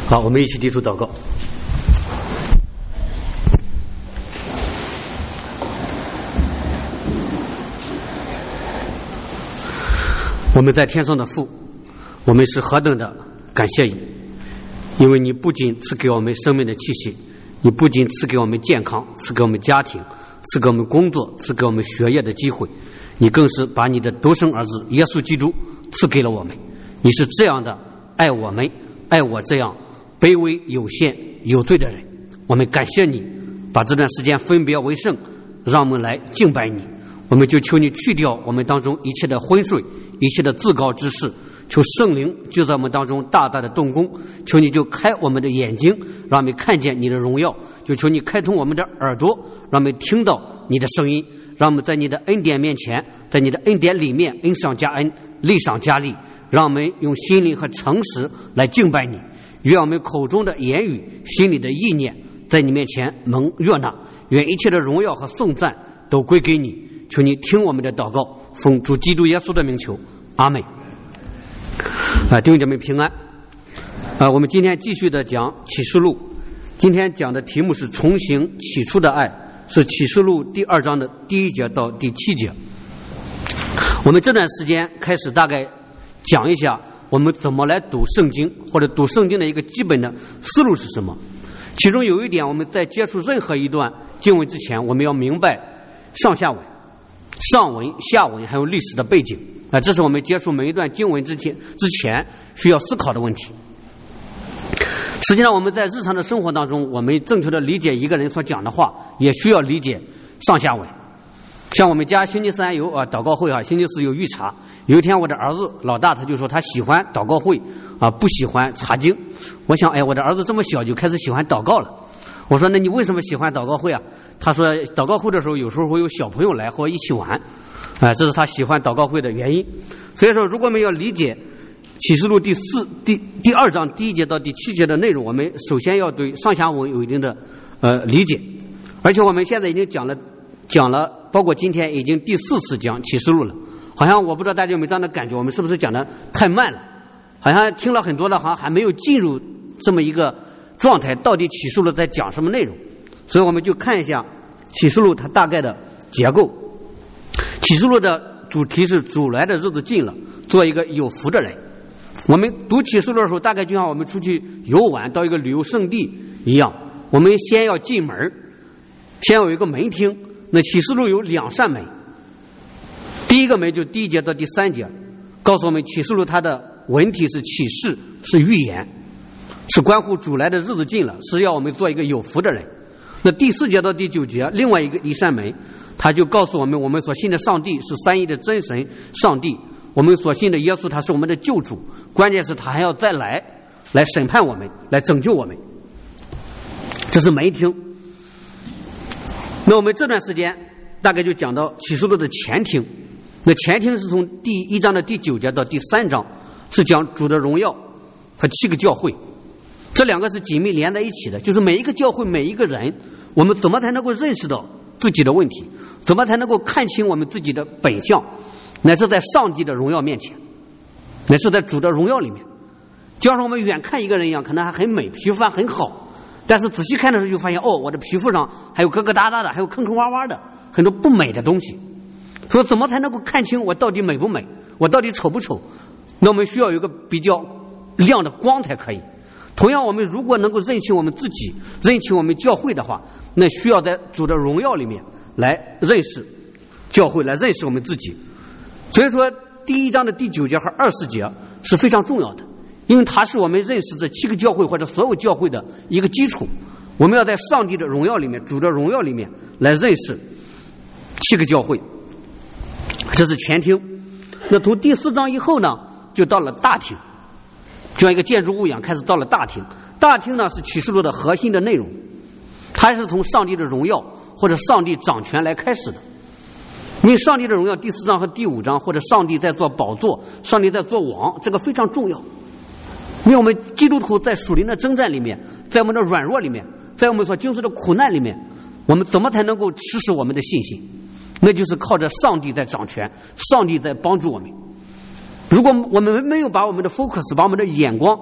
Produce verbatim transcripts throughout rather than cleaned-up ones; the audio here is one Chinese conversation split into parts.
好，我们一起提出祷告。我们在天上的父，我们是何等的感谢你，因为你不仅赐给我们生命的气息，你不仅赐给我们健康，赐给我们家庭，赐给我们工作，赐给我们学业的机会，你更是把你的独生儿子耶稣基督赐给了我们。你是这样的爱我们，爱我这样卑微有限有罪的人。我们感谢你把这段时间分别为圣，让我们来敬拜你。我们就求你去掉我们当中一切的昏睡，一切的自高之事，求圣灵就在我们当中大大的动工，求你就开我们的眼睛，让我们看见你的荣耀，就求你开通我们的耳朵，让我们听到你的声音，让我们在你的恩典面前，在你的恩典里面恩上加恩，利上加利，让我们用心灵和诚实来敬拜你。愿我们口中的言语，心里的意念在你面前蒙悦纳，愿一切的荣耀和颂赞都归给你。求你听我们的祷告，奉主基督耶稣的名求，阿们。啊，弟兄姐妹平安。啊，我们今天继续的讲启示录，今天讲的题目是重行起初的爱，是启示录第二章的第一节到第七节。我们这段时间开始大概讲一下我们怎么来读圣经，或者读圣经的一个基本的思路是什么。其中有一点，我们在接触任何一段经文之前，我们要明白上下文、上文、下文还有历史的背景啊，这是我们接触每一段经文之前之前需要思考的问题。实际上，我们在日常的生活当中，我们正确的理解一个人所讲的话，也需要理解上下文。像我们家星期三有啊祷告会啊，星期四有预查。有一天我的儿子老大他就说他喜欢祷告会啊，不喜欢查经。我想，哎，我的儿子这么小就开始喜欢祷告了。我说，那你为什么喜欢祷告会啊？他说，祷告会的时候有时候会有小朋友来和我一起玩，啊，这是他喜欢祷告会的原因。所以说，如果我们要理解启示录第四第第二章第一节到第七节的内容，我们首先要对上下文有一定的呃理解。而且我们现在已经讲了讲了，包括今天已经第四次讲启示录了。好像我不知道大家有没有这样的感觉，我们是不是讲的太慢了？好像听了很多的，好像还没有进入这么一个状态，到底启示录在讲什么内容？所以我们就看一下启示录它大概的结构。启示录的主题是主来的日子近了，做一个有福的人。我们读启示录的时候，大概就像我们出去游玩到一个旅游胜地一样，我们先要进门，先有一个门厅。那启示录有两扇门，第一个门就第一节到第三节，告诉我们启示录它的文体是启示，是预言，是关乎主来的日子近了，是要我们做一个有福的人。那第四节到第九节，另外一个一扇门，他就告诉我们，我们所信的上帝是三一的真神上帝，我们所信的耶稣他是我们的救主，关键是他还要再来来审判我们，来拯救我们。这是门厅。那我们这段时间大概就讲到启示录的前厅。那前厅是从第一章的第九节到第三章，是讲主的荣耀和七个教会，这两个是紧密连在一起的。就是每一个教会每一个人，我们怎么才能够认识到自己的问题，怎么才能够看清我们自己的本相，乃是在上帝的荣耀面前，乃是在主的荣耀里面。就像我们远看一个人一样，可能还很美，皮肤还很好，但是仔细看的时候就发现，哦，我的皮肤上还有疙疙瘩瘩的，还有坑坑洼洼的很多不美的东西。所以怎么才能够看清我到底美不美，我到底丑不丑？那我们需要有一个比较亮的光才可以。同样，我们如果能够认清我们自己，认清我们教会的话，那需要在主的荣耀里面来认识教会，来认识我们自己。所以说第一章的第九节和二十节是非常重要的，因为它是我们认识这七个教会或者所有教会的一个基础。我们要在上帝的荣耀里面，主的荣耀里面来认识七个教会，这是前厅。那从第四章以后呢，就到了大厅，就像一个建筑物一样，开始到了大厅。大厅呢是启示录的核心的内容，它是从上帝的荣耀或者上帝掌权来开始的。因为上帝的荣耀第四章和第五章，或者上帝在做宝座，上帝在做王，这个非常重要。因为我们基督徒在属灵的征战里面，在我们的软弱里面，在我们所经受的苦难里面，我们怎么才能够持守我们的信心？那就是靠着上帝在掌权，上帝在帮助我们。如果我们没有把我们的 focus， 把我们的眼光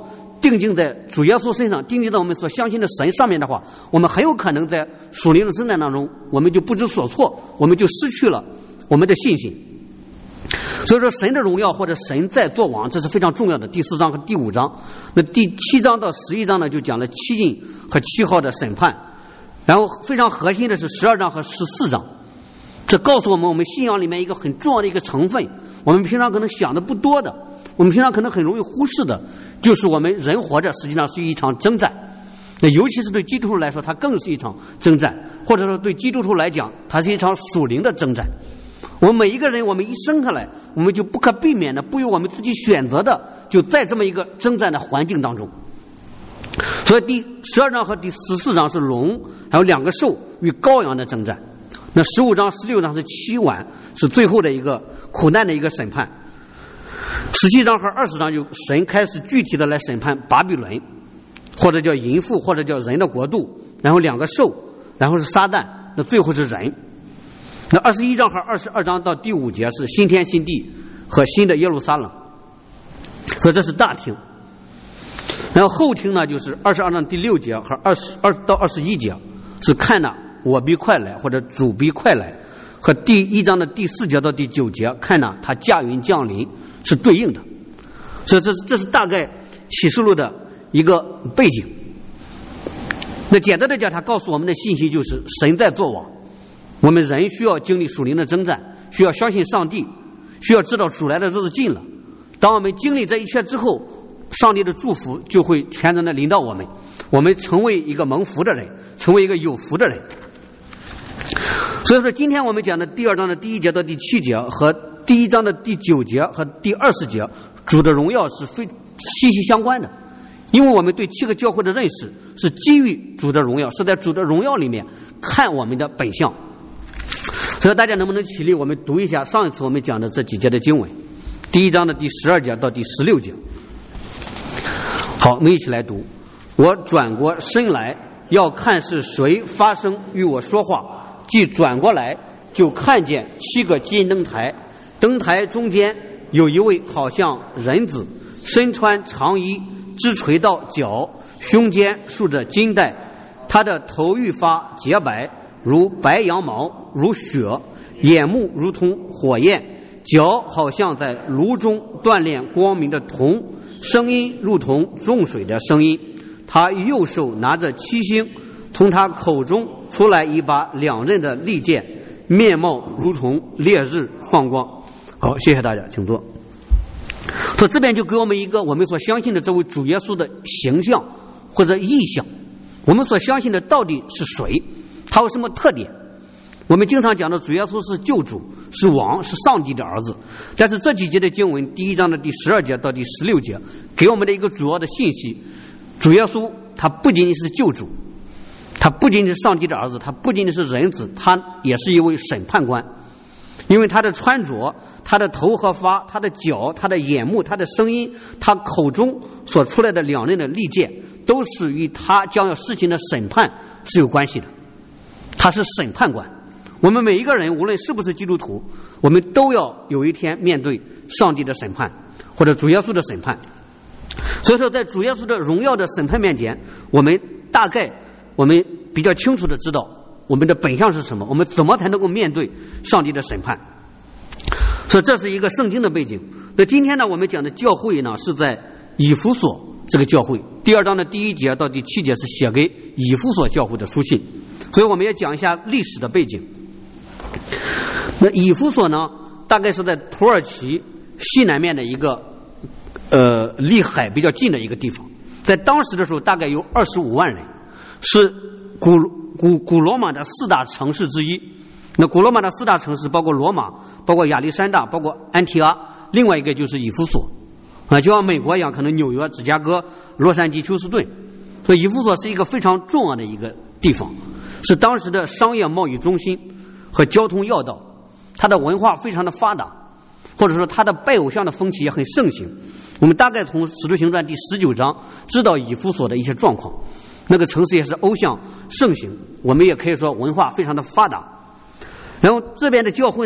定睛在主耶稣身上，定睛在我们所相信的神上面的话，我们很有可能在属灵的征战当中，我们就不知所措，我们就失去了我们的信心。所以说神的荣耀或者神在作王，这是非常重要的。第四章和第五章，那第七章到十一章呢，就讲了七印和七号的审判。然后非常核心的是十二章和十四章，这告诉我们我们信仰里面一个很重要的一个成分，我们平常可能想的不多的，我们平常可能很容易忽视的，就是我们人活着实际上是一场征战。那尤其是对基督徒来说，它更是一场征战，或者说对基督徒来讲，它是一场属灵的征战。我们每一个人，我们一生下来，我们就不可避免的，不由我们自己选择的，就在这么一个征战的环境当中。所以第十二章和第十四章是龙还有两个兽与羔羊的征战，那十五章十六章是七晚，是最后的一个苦难的一个审判。十七章和二十章就神开始具体的来审判巴比伦，或者叫淫妇，或者叫人的国度，然后两个兽，然后是撒旦，那最后是人。那二十一章和二十二章到第五节是新天新地和新的耶路撒冷，所以这是大厅。然后后厅呢，就是二十二章第六节和二十二到二十一节是看呐我必快来或者主必快来，和第一章的第四节到第九节看呐他驾云降临是对应的。所以这是这是大概启示录的一个背景。那简单的讲，他告诉我们的信息就是神在作王，我们人需要经历属灵的征战，需要相信上帝，需要知道主来的日子近了。当我们经历这一切之后，上帝的祝福就会全然的临到我们，我们成为一个蒙福的人，成为一个有福的人。所以说今天我们讲的第二章的第一节到第七节和第一章的第九节和第二十节，主的荣耀是非息息相关的。因为我们对七个教会的认识是基于主的荣耀，是在主的荣耀里面看我们的本相。所以大家能不能起立，我们读一下上一次我们讲的这几节的经文，第一章的第十二节到第十六节。好，我们一起来读。我转过身来，要看是谁发声与我说话，即转过来，就看见七个金灯台，灯台中间有一位好像人子，身穿长衣，直垂到脚，胸间束着金带，他的头愈发洁白，如白羊毛，如雪，眼目如同火焰，脚好像在炉中锻炼光明的铜，声音如同众水的声音。他右手拿着七星，从他口中出来一把两刃的利剑，面貌如同烈日放光。好，谢谢大家，请坐。所以这边就给我们一个我们所相信的这位主耶稣的形象或者意象，我们所相信的到底是谁，他有什么特点。我们经常讲的主耶稣是救主，是王，是上帝的儿子。但是这几节的经文，第一章的第十二节到第十六节，给我们的一个主要的信息，主耶稣他不仅仅是救主，他不仅仅是上帝的儿子，他不仅仅是人子，他也是一位审判官。因为他的穿着，他的头和发，他的脚，他的眼目，他的声音，他口中所出来的两刃的利剑，都是与他将要施行的审判是有关系的。他是审判官。我们每一个人无论是不是基督徒，我们都要有一天面对上帝的审判，或者主耶稣的审判。所以说在主耶稣的荣耀的审判面前，我们大概我们比较清楚的知道我们的本相是什么，我们怎么才能够面对上帝的审判。所以这是一个圣经的背景。那今天呢，我们讲的教会呢，是在以弗所这个教会，第二章的第一节到第七节是写给以弗所教会的书信，所以我们也讲一下历史的背景。那以弗所呢，大概是在土耳其西南面的一个呃离海比较近的一个地方，在当时的时候大概有二十五万人，是古古古罗马的四大城市之一。那古罗马的四大城市包括罗马，包括亚历山大，包括安提阿，另外一个就是以弗所啊，就像美国一样，可能纽约、芝加哥、洛杉矶、休斯顿。所以以弗所是一个非常重要的一个地方，是当时的商业贸易中心和交通要道，它的文化非常的发达，或者说它的拜偶像的风气也很盛行。我们大概从使徒行传第十九章知道以弗所的一些状况，那个城市也是偶像盛行，我们也可以说文化非常的发达。然后这边的教会呢，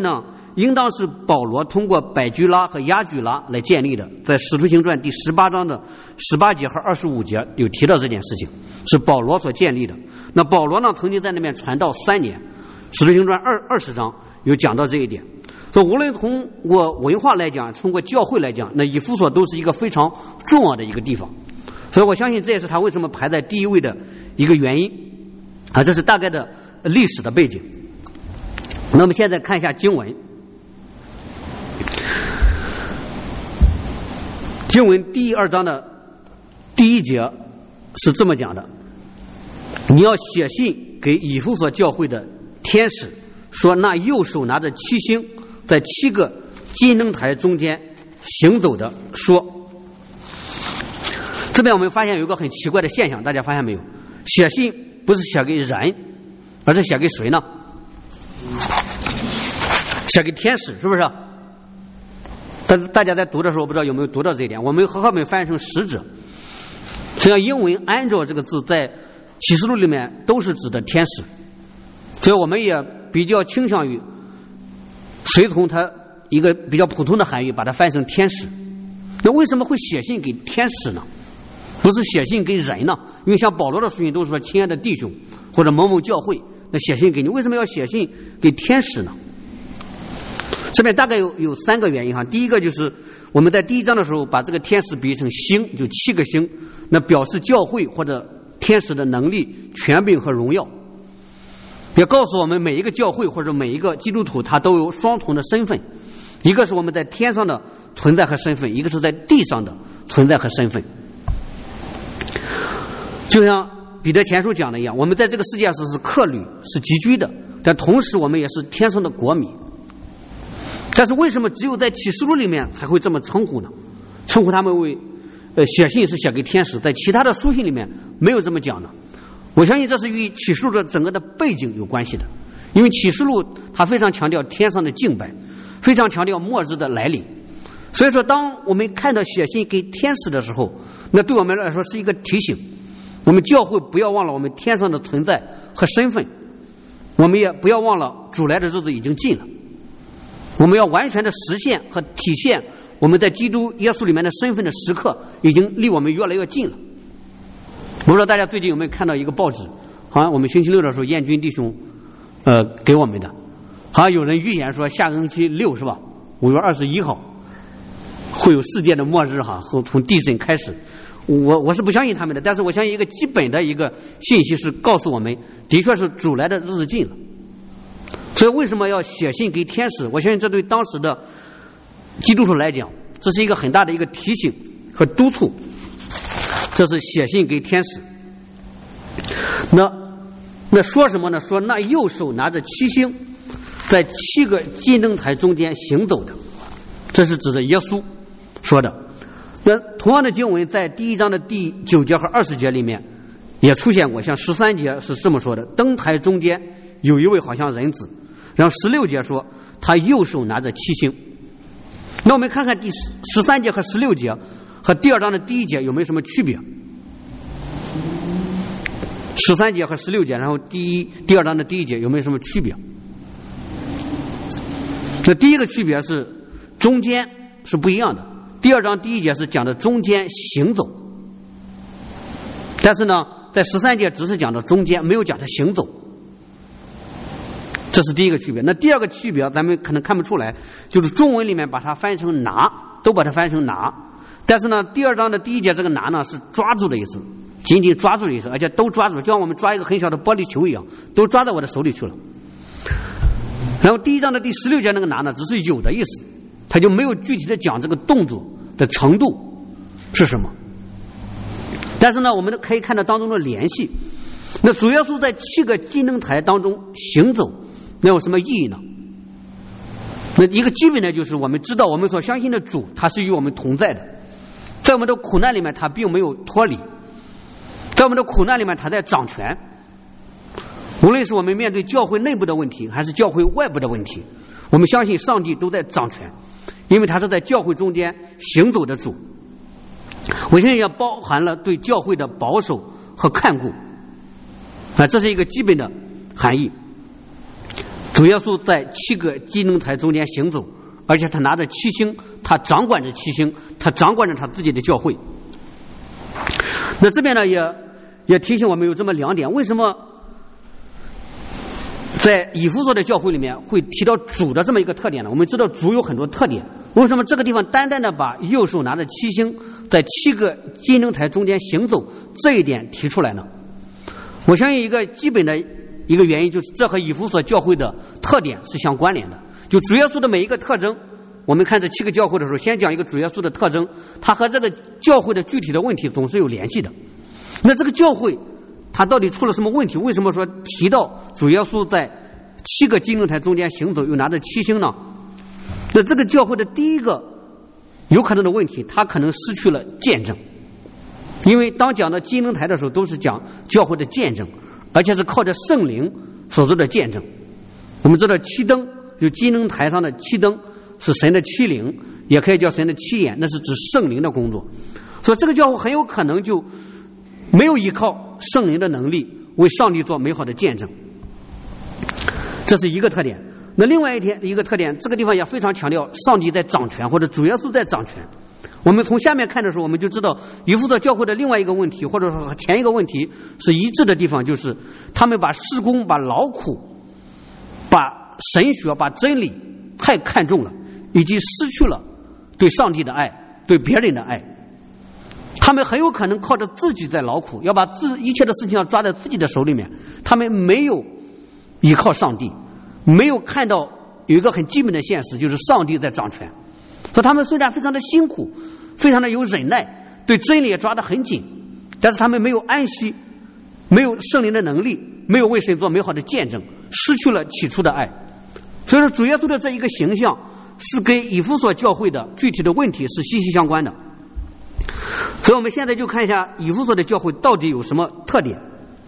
应当是保罗通过百居拉和亚居拉来建立的。在使徒行传第十八章的十八节和二十五节有提到这件事情，是保罗所建立的。那保罗呢，曾经在那边传道三年，使徒行传二二十章有讲到这一点。所以无论从过文化来讲，通过教会来讲，那以弗所都是一个非常重要的一个地方。所以我相信这也是他为什么排在第一位的一个原因啊，这是大概的历史的背景。那么现在看一下经文，经文第二章的第一节是这么讲的：你要写信给以弗所教会的天使，说那右手拿着七星，在七个金灯台中间行走的说。这边我们发现有一个很奇怪的现象，大家发现没有？写信不是写给人，而是写给谁呢？写给天使，是不是？但是大家在读的时候，不知道有没有读到这一点？我们和合本翻译成使者，实际上英文 angel 这个字在启示录里面都是指的天使，所以我们也比较倾向于随从它一个比较普通的含义，把它翻译成天使。那为什么会写信给天使呢？不是写信给人呢？因为像保罗的书信都是说亲爱的弟兄或者某某教会，那写信给你，为什么要写信给天使呢？这边大概有有三个原因哈。第一个就是我们在第一章的时候把这个天使比喻成星，就七个星，那表示教会或者天使的能力、权柄和荣耀，也告诉我们每一个教会或者每一个基督徒他都有双重的身份，一个是我们在天上的存在和身份，一个是在地上的存在和身份。就像彼得前书讲的一样，我们在这个世界上是客旅，是寄居的，但同时我们也是天上的国民。但是为什么只有在启示录里面才会这么称呼呢？称呼他们为呃写信是写给天使，在其他的书信里面没有这么讲的。我相信这是与启示录的整个的背景有关系的，因为启示录它非常强调天上的敬拜，非常强调末日的来临。所以说当我们看到写信给天使的时候，那对我们来说是一个提醒，我们教会不要忘了我们天上的存在和身份，我们也不要忘了主来的日子已经近了，我们要完全的实现和体现我们在基督耶稣里面的身份的时刻已经离我们越来越近了。我不知道大家最近有没有看到一个报纸，好像我们星期六的时候燕军弟兄呃给我们的，好像有人预言说下个星期六是吧，五月二十一号会有世界的末日哈，和从地震开始。我我是不相信他们的，但是我相信一个基本的一个信息是告诉我们，的确是主来的日子近了。所以为什么要写信给天使？我相信这对当时的基督徒来讲，这是一个很大的一个提醒和督促。这是写信给天使。那那说什么呢？说那右手拿着七星，在七个金灯台中间行走的，这是指着耶稣说的。那同样的经文在第一章的第九节和二十节里面也出现过，像十三节是这么说的：灯台中间有一位好像人子。然后十六节说他右手拿着七星。那我们看看第十三节和十六节和第二章的第一节有没有什么区别？十三节和十六节，然后第一第二章的第一节有没有什么区别？那第一个区别是中间是不一样的。第二章第一节是讲的中间行走，但是呢，在十三节只是讲的中间，没有讲的行走，这是第一个区别。那第二个区别咱们可能看不出来，就是中文里面把它翻译成拿，都把它翻译成拿，但是呢，第二章的第一节这个拿呢是抓住的意思，紧紧抓住的意思，而且都抓住，就像我们抓一个很小的玻璃球一样，都抓在我的手里去了。然后第一章的第十六节那个拿呢，只是有的意思，他就没有具体的讲这个动作的程度是什么。但是呢，我们可以看到当中的联系。那主耶稣在七个金灯台当中行走，那有什么意义呢？那一个基本的就是我们知道我们所相信的主他是与我们同在的，在我们的苦难里面他并没有脱离，在我们的苦难里面他在掌权。无论是我们面对教会内部的问题还是教会外部的问题，我们相信上帝都在掌权，因为他是在教会中间行走的主。我现在也包含了对教会的保守和看顾啊，这是一个基本的含义。 主耶稣在七个金灯台中间行走，而且他拿着七星，他掌管着七星，他掌管着他自己的教会。那这边呢也也提醒我们有这么两点，为什么在以弗所的教会里面会提到主的这么一个特点呢？我们知道主有很多特点，为什么这个地方单单的把右手拿着七星在七个金灯台中间行走这一点提出来呢？我相信一个基本的一个原因就是这和以弗所教会的特点是相关联的。就主耶稣的每一个特征，我们看这七个教会的时候，先讲一个主耶稣的特征，它和这个教会的具体的问题总是有联系的。那这个教会它到底出了什么问题？为什么说提到主耶稣在七个金灯台中间行走又拿着七星呢？那这个教会的第一个有可能的问题，它可能失去了见证。因为当讲到金灯台的时候，都是讲教会的见证，而且是靠着圣灵所做的见证。我们知道七灯，就金灯台上的七灯是神的七灵，也可以叫神的七眼，那是指圣灵的工作。所以这个教会很有可能就没有依靠圣灵的能力为上帝做美好的见证，这是一个特点。那另外一天一个特点，这个地方也非常强调上帝在掌权，或者主耶稣在掌权。我们从下面看的时候，我们就知道以弗所教会的另外一个问题，或者说和前一个问题是一致的地方，就是他们把事工、把劳苦、把神学、把真理太看重了，以及失去了对上帝的爱、对别人的爱。他们很有可能靠着自己在劳苦，要把自一切的事情要抓在自己的手里面，他们没有依靠上帝，没有看到有一个很基本的现实，就是上帝在掌权。所以他们虽然非常的辛苦，非常的有忍耐，对真理也抓得很紧，但是他们没有安息，没有圣灵的能力，没有为神做美好的见证，失去了起初的爱。所以说主耶稣的这一个形象是跟以弗所教会的具体的问题是息息相关的。所以我们现在就看一下以弗所的教会到底有什么特点。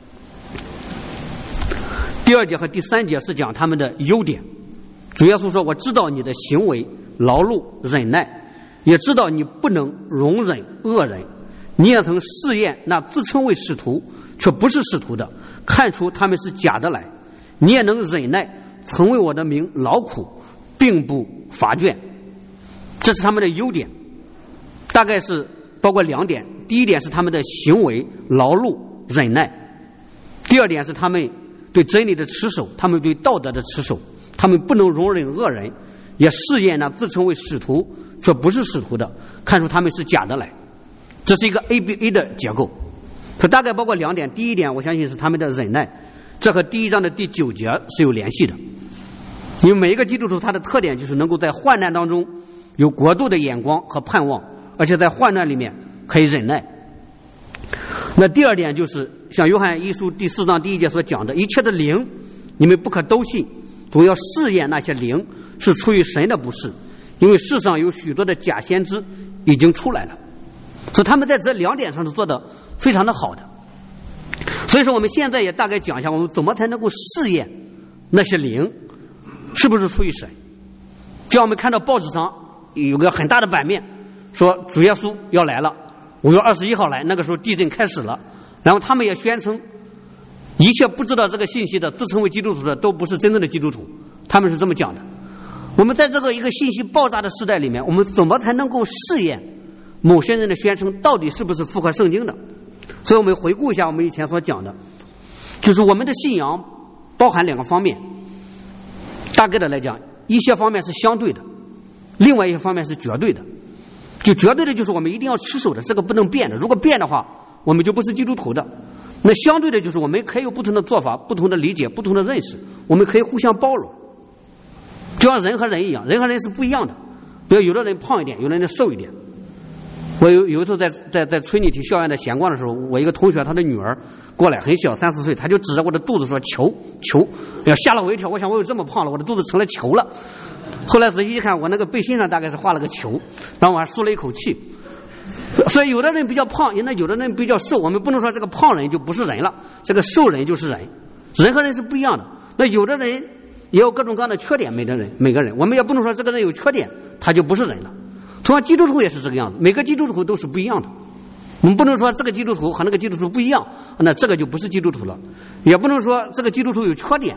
第二节和第三节是讲他们的优点。主耶稣说，我知道你的行为劳碌忍耐，也知道你不能容忍恶人，你也曾试验那自称为使徒却不是使徒的，看出他们是假的来，你也能忍耐，曾为我的名劳苦，并不乏倦。这是他们的优点，大概是包括两点。第一点是他们的行为劳碌忍耐，第二点是他们对真理的持守，他们对道德的持守，他们不能容忍恶人，也试验那自称为使徒却不是使徒的，看出他们是假的来。这是一个 A B A 的结构，这大概包括两点。第一点我相信是他们的忍耐，这和第一章的第九节是有联系的。因为每一个基督徒他的特点就是能够在患难当中有国度的眼光和盼望，而且在患难里面可以忍耐。那第二点就是像约翰一书第四章第一节所讲的，一切的灵你们不可都信，总要试验那些灵是出于神的不是，因为世上有许多的假先知已经出来了。所以他们在这两点上是做的非常的好的。所以说我们现在也大概讲一下，我们怎么才能够试验那些灵是不是出于神。就像我们看到报纸上有个很大的版面说主耶稣要来了，五月二十一号来，那个时候地震开始了，然后他们也宣称一切不知道这个信息的自称为基督徒的都不是真正的基督徒，他们是这么讲的。我们在这个一个信息爆炸的时代里面，我们怎么才能够试验某些人的宣称到底是不是符合圣经的？所以我们回顾一下我们以前所讲的，就是我们的信仰包含两个方面，大概的来讲，一些方面是相对的，另外一些方面是绝对的。就绝对的就是我们一定要持守的，这个不能变的，如果变的话我们就不是基督徒的。那相对的就是我们可以有不同的做法，不同的理解，不同的认识，我们可以互相包容。就像人和人一样，人和人是不一样的，比如有的人胖一点，有的人瘦一点。我有有一次在在在春妮体校园的闲逛的时候，我一个同学他的女儿过来，很小，三四岁，他就指着我的肚子说球球，要吓了我一跳，我想我有这么胖了，我的肚子成了球了。后来仔细一看，我那个背心上大概是画了个球，然后我还舒了一口气。所以有的人比较胖，那有的人比较瘦，我们不能说这个胖人就不是人了，这个瘦人就是人，人和人是不一样的。那有的人也有各种各样的缺点，每个人每个人我们也不能说这个人有缺点他就不是人了。同样基督徒也是这个样子，每个基督徒都是不一样的，我们不能说这个基督徒和那个基督徒不一样，那这个就不是基督徒了，也不能说这个基督徒有缺点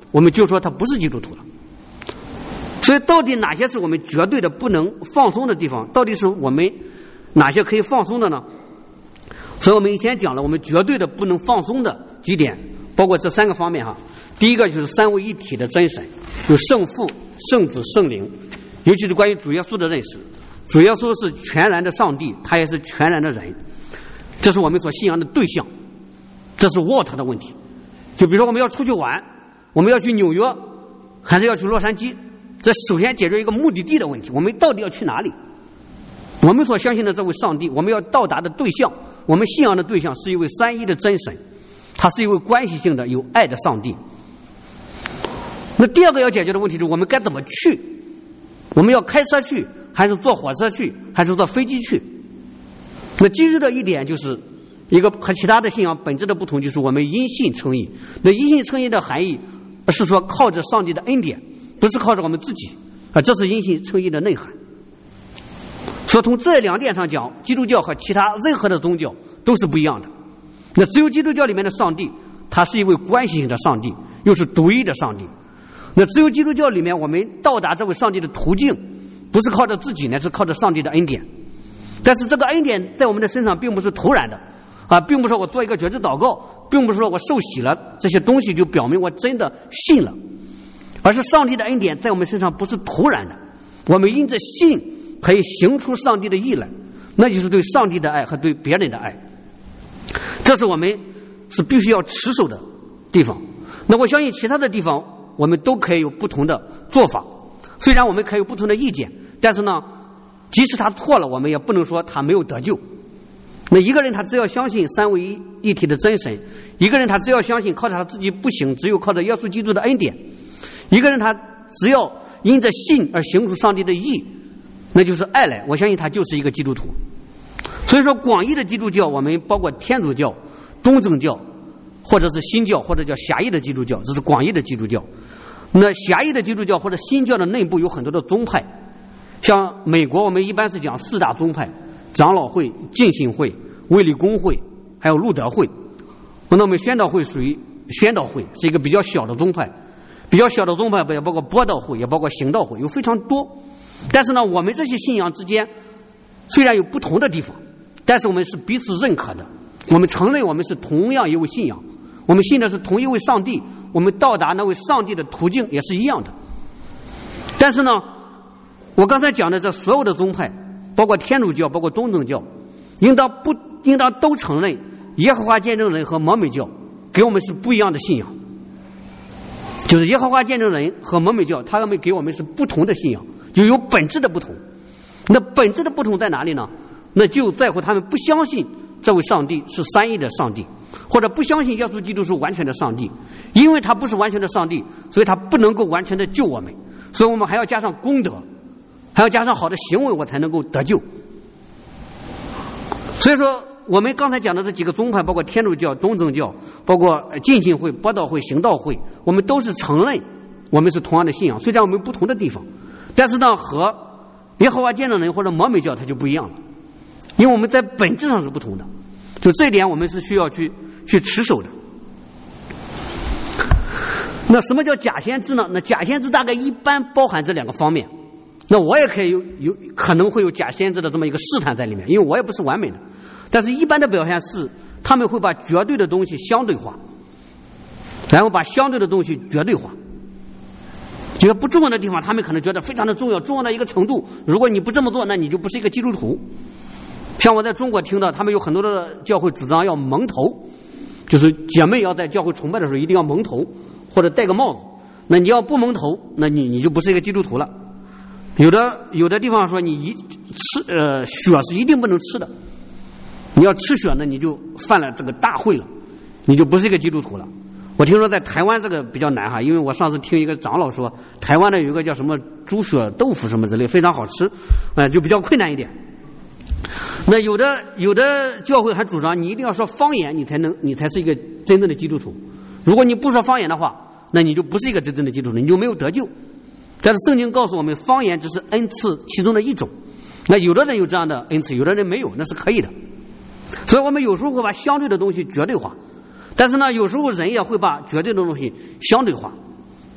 我们就说他不是基督徒了。所以到底哪些是我们绝对的不能放松的地方？到底是我们哪些可以放松的呢？所以我们以前讲了，我们绝对的不能放松的几点，包括这三个方面哈。第一个就是三位一体的真神，有圣父、圣子、圣灵，尤其是关于主耶稣的认识。主耶稣是全然的上帝，他也是全然的人，这是我们所信仰的对象，这是 what 的问题。就比如说我们要出去玩，我们要去纽约还是要去洛杉矶，这首先解决一个目的地的问题，我们到底要去哪里？我们所相信的这位上帝，我们要到达的对象，我们信仰的对象是一位三一的真神，他是一位关系性的有爱的上帝。那第二个要解决的问题是我们该怎么去？我们要开车去，还是坐火车去，还是坐飞机去？那基于的一点就是一个和其他的信仰本质的不同，就是我们因信称义。那因信称义的含义是说靠着上帝的恩典，不是靠着我们自己啊，这是因信称义的内涵。所以从这两点上讲，基督教和其他任何的宗教都是不一样的。那只有基督教里面的上帝，他是一位关系性的上帝，又是独一的上帝。那只有基督教里面，我们到达这位上帝的途径，不是靠着自己呢，是靠着上帝的恩典。但是这个恩典在我们的身上并不是突然的啊，并不是说我做一个觉知祷告，并不是说我受洗了这些东西就表明我真的信了，而是上帝的恩典在我们身上不是突然的，我们因着信可以行出上帝的义来，那就是对上帝的爱和对别人的爱，这是我们是必须要持守的地方。那我相信其他的地方我们都可以有不同的做法，虽然我们可以有不同的意见，但是呢，即使他错了，我们也不能说他没有得救。那一个人他只要相信三位一一体的真神，一个人他只要相信靠着他自己不行，只有靠着耶稣基督的恩典，一个人他只要因着信而行出上帝的义，那就是爱来，我相信他就是一个基督徒。所以说广义的基督教，我们包括天主教、东正教，或者是新教，或者叫狭义的基督教，这是广义的基督教。那狭义的基督教或者新教的内部有很多的宗派，像美国我们一般是讲四大宗派：长老会、浸信会、卫理公会，还有路德会。那我们宣道会属于宣道会，是一个比较小的宗派，比较小的宗派也包括播道会，也包括行道会，有非常多。但是呢，我们这些信仰之间虽然有不同的地方，但是我们是彼此认可的，我们承认我们是同样一位信仰，我们信的是同一位上帝，我们到达那位上帝的途径也是一样的。但是呢，我刚才讲的这所有的宗派，包括天主教，包括东正教，应当不应当都承认耶和华见证人和摩门教给我们是不一样的信仰，就是耶和华见证人和摩门教他们给我们是不同的信仰，就有本质的不同。那本质的不同在哪里呢？那就在乎他们不相信这位上帝是三一的上帝，或者不相信耶稣基督是完全的上帝。因为他不是完全的上帝，所以他不能够完全的救我们，所以我们还要加上功德，还要加上好的行为，我才能够得救。所以说我们刚才讲的这几个宗派，包括天主教、东正教，包括浸信会、播道会、行道会，我们都是承认我们是同样的信仰，虽然我们有不同的地方，但是呢，和耶和华见证人或者摩门教它就不一样了，因为我们在本质上是不同的，就这一点我们是需要去去持守的。那什么叫假先知呢？那假先知大概一般包含这两个方面。那我也可以有有可能会有假先知的这么一个试探在里面，因为我也不是完美的。但是一般的表现是，他们会把绝对的东西相对化，然后把相对的东西绝对化。觉得不重要的地方，他们可能觉得非常的重要，重要到一个程度，如果你不这么做，那你就不是一个基督徒。像我在中国听到，他们有很多的教会主张要蒙头，就是姐妹要在教会崇拜的时候一定要蒙头，或者戴个帽子。那你要不蒙头，那你你就不是一个基督徒了。有的有的地方说你一吃呃血是一定不能吃的，你要吃血呢，你就犯了这个大讳了，你就不是一个基督徒了。我听说在台湾这个比较难哈，因为我上次听一个长老说，台湾的有一个叫什么猪血豆腐什么之类，非常好吃，呃，就比较困难一点。那有的有的教会还主张你一定要说方言，你才能你才是一个真正的基督徒。如果你不说方言的话，那你就不是一个真正的基督徒，你就没有得救。但是圣经告诉我们，方言只是恩赐其中的一种。那有的人有这样的恩赐，有的人没有，那是可以的。所以我们有时候会把相对的东西绝对化，但是呢，有时候人也会把绝对的东西相对化。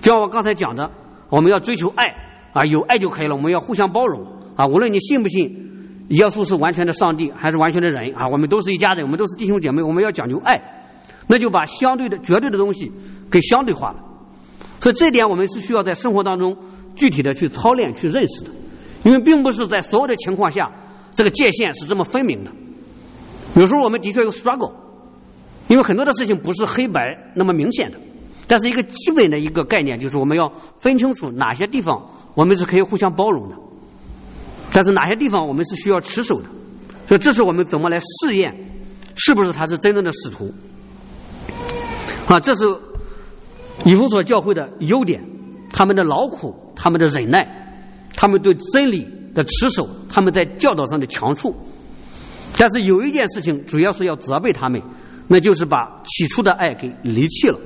就像我刚才讲的，我们要追求爱啊，有爱就可以了，我们要互相包容啊，无论你信不信耶稣是完全的上帝还是完全的人啊，我们都是一家人，我们都是弟兄姐妹，我们要讲究爱，那就把相对的绝对的东西给相对化了。所以这一点我们是需要在生活当中具体的去操练去认识的，因为并不是在所有的情况下这个界限是这么分明的。有时候我们的确有 struggle， 因为很多的事情不是黑白那么明显的，但是一个基本的一个概念就是我们要分清楚哪些地方我们是可以互相包容的，但是哪些地方我们是需要持守的。所以这是我们怎么来试验是不是他是真正的使徒啊，这是以弗所教会的优点，他们的劳苦，他们的忍耐，他们对真理的持守，他们在教导上的强处。但是有一件事情主要是要责备他们，那就是把起初的爱给离弃了。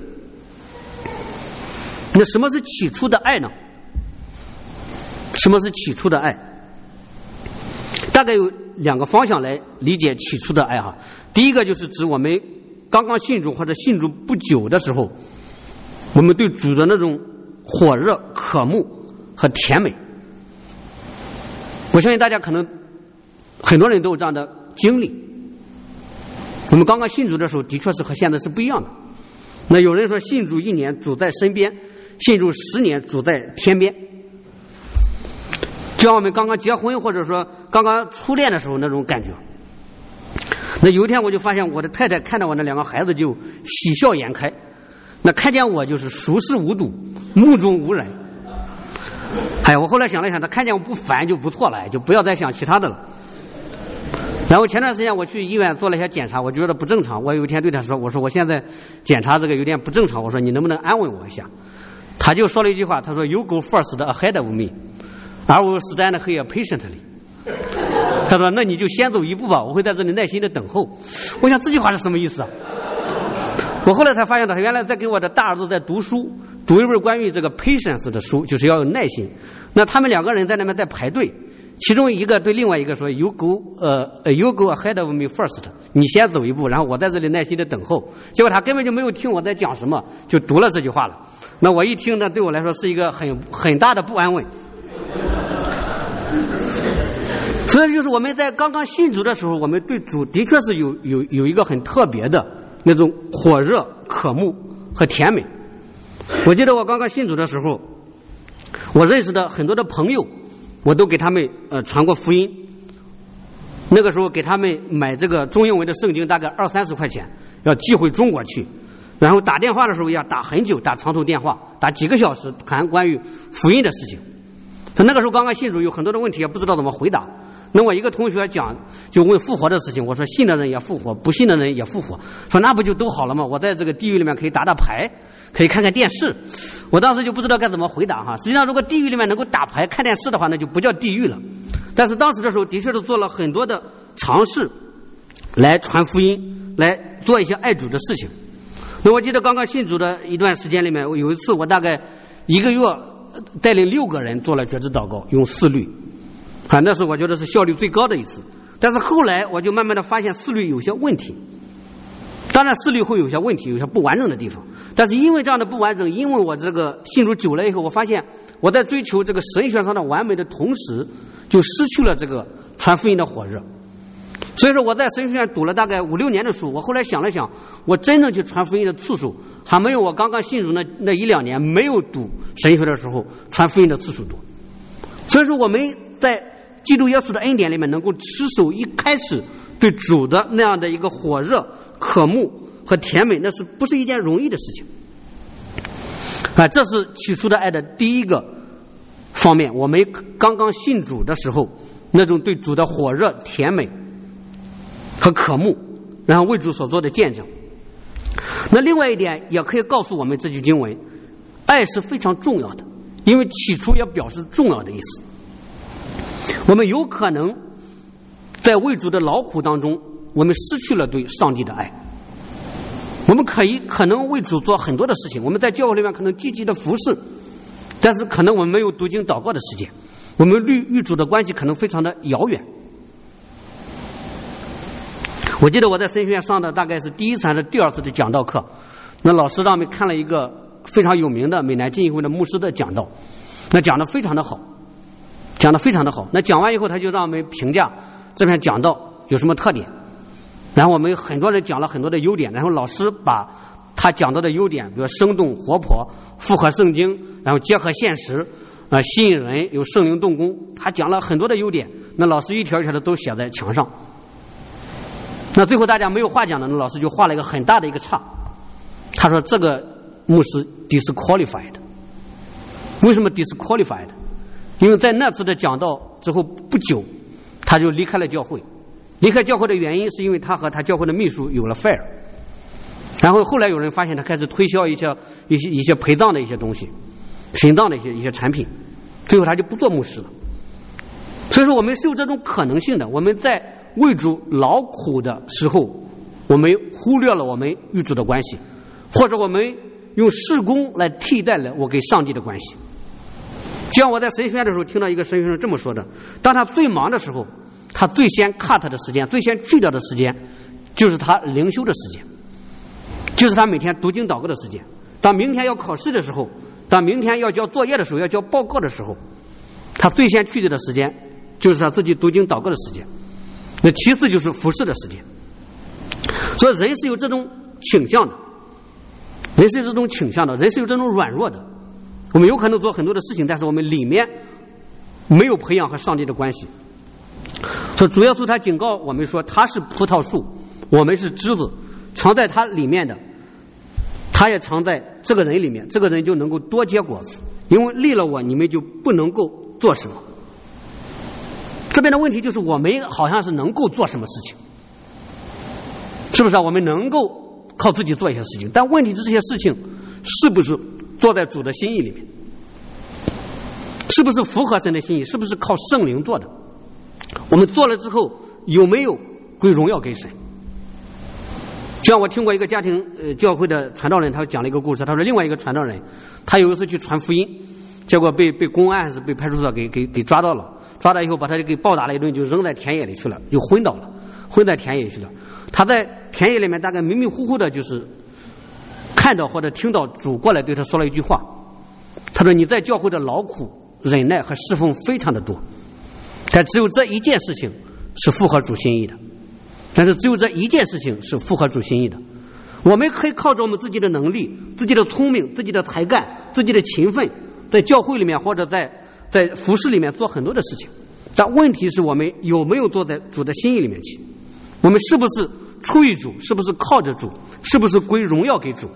那什么是起初的爱呢？什么是起初的爱？大概有两个方向来理解起初的爱哈。第一个就是指我们刚刚信主或者信主不久的时候，我们对主的那种火热、渴慕和甜美。我相信大家可能很多人都有这样的经历。我们刚刚信主的时候，的确是和现在是不一样的。那有人说信主一年主在身边，信主十年主在天边。就像我们刚刚结婚或者说刚刚初恋的时候那种感觉。那有一天我就发现我的太太看到我那两个孩子就喜笑颜开，那看见我就是熟视无睹，目中无人。哎，我后来想了想，他看见我不烦就不错了，就不要再想其他的了。然后前段时间我去医院做了一些检查，我觉得不正常。我有一天对他说：“我说我现在检查这个有点不正常，我说你能不能安慰我一下？”他就说了一句话，他说 ：“You go first ahead of me, I will stand here patiently。”他说：“那你就先走一步吧，我会在这里耐心的等候。”我想这句话是什么意思啊？我后来才发现，他原来在给我的大儿子在读书，读一本关于这个 patience 的书，就是要有耐心。那他们两个人在那边在排队，其中一个对另外一个说 ：“You go， 呃 ，You go ahead of me first。”你先走一步，然后我在这里耐心的等候。结果他根本就没有听我在讲什么，就读了这句话了。那我一听呢，对我来说是一个很很大的不安慰。所以就是我们在刚刚信主的时候，我们对主的确是有有有一个很特别的那种火热、渴慕和甜美。我记得我刚刚信主的时候，我认识的很多的朋友，我都给他们呃传过福音。那个时候给他们买这个中英文的圣经，大概二三十块钱，要寄回中国去。然后打电话的时候要打很久，打长途电话，打几个小时，谈关于福音的事情。他那个时候刚刚信主，有很多的问题也不知道怎么回答。那我一个同学讲，就问复活的事情，我说信的人也复活，不信的人也复活，说那不就都好了吗？我在这个地狱里面可以打打牌，可以看看电视。我当时就不知道该怎么回答哈。实际上，如果地狱里面能够打牌、看电视的话，那就不叫地狱了。但是当时的时候，的确是做了很多的尝试，来传福音，来做一些爱主的事情。那我记得刚刚信主的一段时间里面，有一次我大概一个月带领六个人做了觉知祷告，用四律。啊，那是我觉得是效率最高的一次。但是后来我就慢慢的发现四律有些问题。当然四律会有些问题，有些不完整的地方。但是因为这样的不完整，因为我这个信主久了以后，我发现我在追求这个神学上的完美的同时，就失去了这个传福音的火热。所以说我在神学院读了大概五六年的书，我后来想了想，我真正去传福音的次数还没有我刚刚信主那那一两年没有读神学的时候传福音的次数多。所以说我们在基督耶稣的恩典里面能够持守一开始对主的那样的一个火热、渴慕和甜美，那是不是一件容易的事情啊？这是起初的爱的第一个方面，我们刚刚信主的时候那种对主的火热、甜美和渴慕，然后为主所做的见证。那另外一点也可以告诉我们，这句经文爱是非常重要的，因为起初也表示重要的意思。我们有可能在为主的劳苦当中，我们失去了对上帝的爱。我们可以可能为主做很多的事情，我们在教会里面可能积极的服侍，但是可能我们没有读经祷告的时间，我们与与主的关系可能非常的遥远。我记得我在神学院上的大概是第一次还是第二次的讲道课，那老师让我们看了一个非常有名的美南浸信会的牧师的讲道，那讲得非常的好，讲得非常的好。那讲完以后，他就让我们评价这篇讲道有什么特点，然后我们很多人讲了很多的优点，然后老师把他讲到的优点，比如生动活泼、符合圣经，然后结合现实，呃，吸引人，有圣灵动工，他讲了很多的优点。那老师一条一条的都写在墙上。那最后大家没有话讲的，那老师就画了一个很大的一个叉。他说这个牧师 disqualified。为什么 disqualified？ 因为在那次的讲道之后不久，他就离开了教会。离开教会的原因是因为他和他教会的秘书有了 affair。然后后来有人发现他开始推销一些一些一些陪葬的一些东西，殉葬的一些一些产品，最后他就不做牧师了。所以说我们是有这种可能性的，我们在为主劳苦的时候，我们忽略了我们与主的关系，或者我们用事工来替代了我跟上帝的关系。就像我在神学院的时候听到一个神学生这么说的，当他最忙的时候，他最先 cut 的时间，最先去掉的时间，就是他灵修的时间，就是他每天读经祷告的时间。当明天要考试的时候，当明天要交作业的时候，要交报告的时候，他最先去掉的时间就是他自己读经祷告的时间，那其次就是服侍的时间。所以人是有这种倾向的，人是有这种倾向的，人是有这种软弱的。我们有可能做很多的事情，但是我们里面没有培养和上帝的关系。所以主耶稣他警告我们说，他是葡萄树，我们是枝子，藏在他里面的，他也藏在这个人里面，这个人就能够多结果子。因为离了我，你们就不能够做什么。这边的问题就是我们好像是能够做什么事情，是不是啊？我们能够靠自己做一些事情，但问题是这些事情是不是做在主的心意里面，是不是符合神的心意，是不是靠圣灵做的？我们做了之后有没有归荣耀给神？就像我听过一个家庭呃教会的传道人，他讲了一个故事。他说另外一个传道人，他有一次去传福音，结果被被公安还是被派出所给给给抓到了，抓到以后把他给暴打了一顿，就扔在田野里去了，就昏倒了，昏在田野里去了。他在田野里面大概迷迷糊糊的，就是看到或者听到主过来对他说了一句话，他说你在教会的劳苦忍耐和侍奉非常的多，但只有这一件事情是符合主心意的，但是只有这一件事情是符合主心意的。我们可以靠着我们自己的能力、自己的聪明、自己的才干、自己的勤奋，在教会里面或者在在服饰里面做很多的事情，但问题是我们有没有做在主的心意里面去？我们是不是出于主？是不是靠着主？是不是归荣耀给主？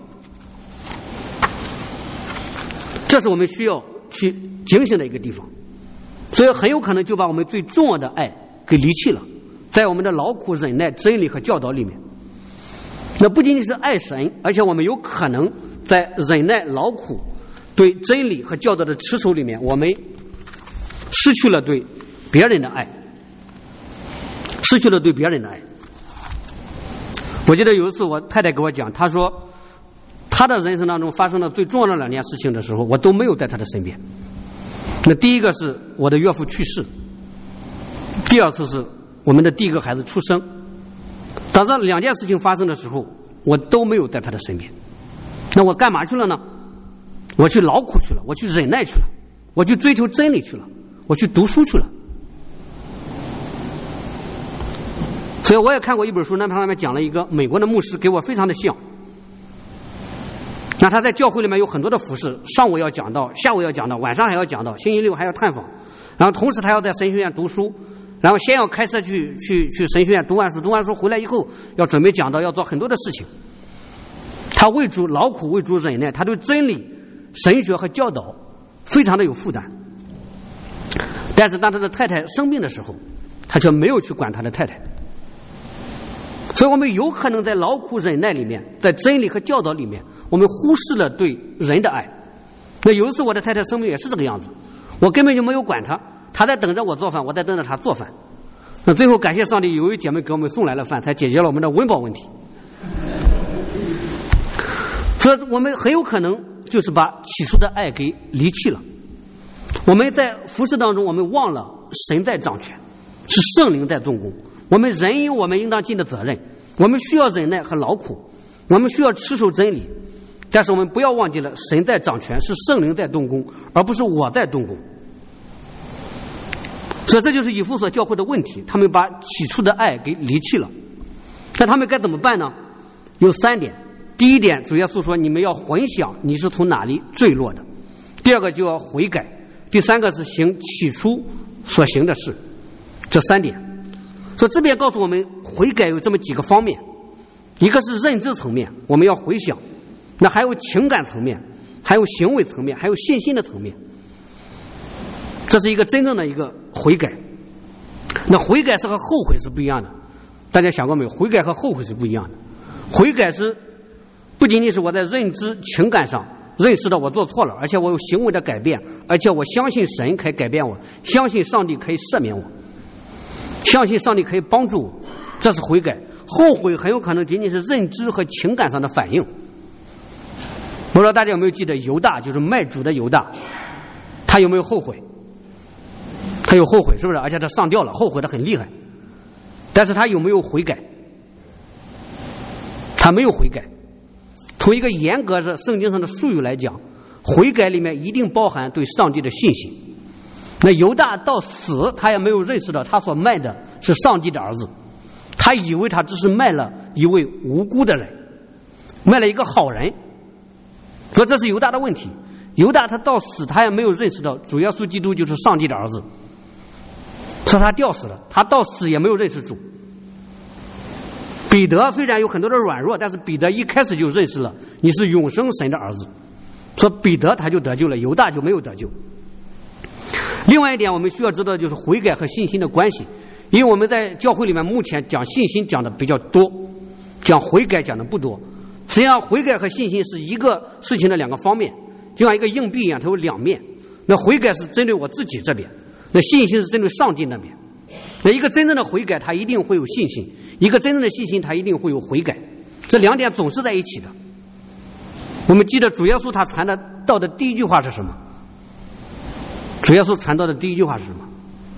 这是我们需要去警醒的一个地方。所以很有可能就把我们最重要的爱给离弃了，在我们的劳苦忍耐真理和教导里面。那不仅仅是爱神，而且我们有可能在忍耐劳苦对真理和教导的持守里面，我们失去了对别人的爱，失去了对别人的爱。我记得有一次我太太给我讲，她说她的人生当中发生了最重要的两件事情的时候，我都没有在她的身边。那第一个是我的岳父去世，第二次是我们的第一个孩子出生。当这两件事情发生的时候，我都没有在他的身边。那我干嘛去了呢？我去劳苦去了，我去忍耐去了，我去追求真理去了，我去读书去了。所以我也看过一本书，那上面讲了一个美国的牧师，给我非常的像。那他在教会里面有很多的服侍，上午要讲道，下午要讲道，晚上还要讲道，星期六还要探访，然后同时他要在神学院读书，然后先要开车去去去神学院读完书，读完书回来以后要准备讲道，要做很多的事情。他为主劳苦，为主忍耐，他对真理、神学和教导非常的有负担。但是当他的太太生病的时候，他却没有去管他的太太。所以我们有可能在劳苦忍耐里面，在真理和教导里面，我们忽视了对人的爱。那有一次我的太太生病也是这个样子，我根本就没有管她，她在等着我做饭，我在等着她做饭。那最后感谢上帝，有一位姐妹给我们送来了饭，才解决了我们的温饱问题。所以我们很有可能就是把起初的爱给离弃了。我们在服事当中，我们忘了神在掌权，是圣灵在动工。我们人有我们应当尽的责任，我们需要忍耐和劳苦，我们需要持守真理， 但是我们不要忘记了，神在掌权，是圣灵在动工，而不是我在动工。所以这就是以弗所教会的问题，他们把起初的爱给离弃了。那他们该怎么办呢？有三点。第一点，主耶稣说你们要回想你是从哪里坠落的。第二个就要悔改。第三个是行起初所行的事。这三点。所以这边告诉我们悔改有这么几个方面。一个是认知层面，我们要回想。那还有情感层面，还有行为层面，还有信心的层面。这是一个真正的一个悔改。那悔改是和后悔是不一样的，大家想过没有？悔改和后悔是不一样的。悔改是不仅仅是我在认知情感上认识到我做错了，而且我有行为的改变，而且我相信神可以改变我，相信上帝可以赦免我，相信上帝可以帮助我，这是悔改。后悔很有可能仅仅是认知和情感上的反应。不知道大家有没有记得犹大，就是卖主的犹大，他有没有后悔？他有后悔，是不是？而且他上吊了，后悔的很厉害。但是他有没有悔改？他没有悔改。从一个严格的圣经上的术语来讲，悔改里面一定包含对上帝的信心。那犹大到死，他也没有认识到他所卖的是上帝的儿子，他以为他只是卖了一位无辜的人，卖了一个好人。所以这是犹大的问题。犹大他到死，他也没有认识到主耶稣基督就是上帝的儿子，说他吊死了，他到死也没有认识主。彼得虽然有很多的软弱，但是彼得一开始就认识了你是永生神的儿子，说彼得他就得救了，犹大就没有得救。另外一点我们需要知道的就是悔改和信心的关系，因为我们在教会里面目前讲信心讲的比较多，讲悔改讲的不多。实际上悔改和信心是一个事情的两个方面，就像一个硬币一样，它有两面。那悔改是针对我自己这边，那信心是针对上帝那边。那一个真正的悔改它一定会有信心，一个真正的信心它一定会有悔改，这两点总是在一起的。我们记得主耶稣他传的道的第一句话是什么？主耶稣传道的第一句话是什么？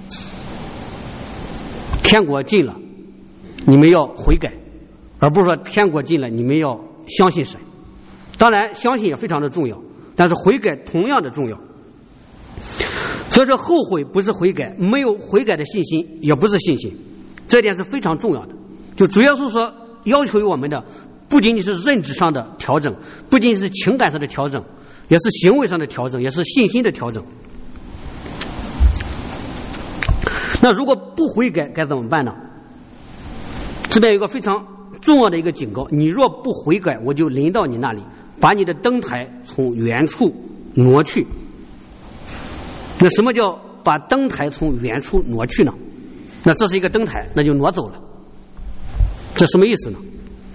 天国近了，你们要悔改，而不是说天国近了你们要相信神。当然相信也非常的重要，但是悔改同样的重要。所以说后悔不是悔改，没有悔改的信心也不是信心，这点是非常重要的。就主耶稣说要求于我们的不仅仅是认知上的调整，不仅仅是情感上的调整，也是行为上的调整，也是信心的调整。那如果不悔改该怎么办呢？这边有一个非常重要的一个警告，你若不悔改，我就临到你那里，把你的灯台从原处挪去。那什么叫把灯台从原处挪去呢？那这是一个灯台，那就挪走了，这什么意思呢？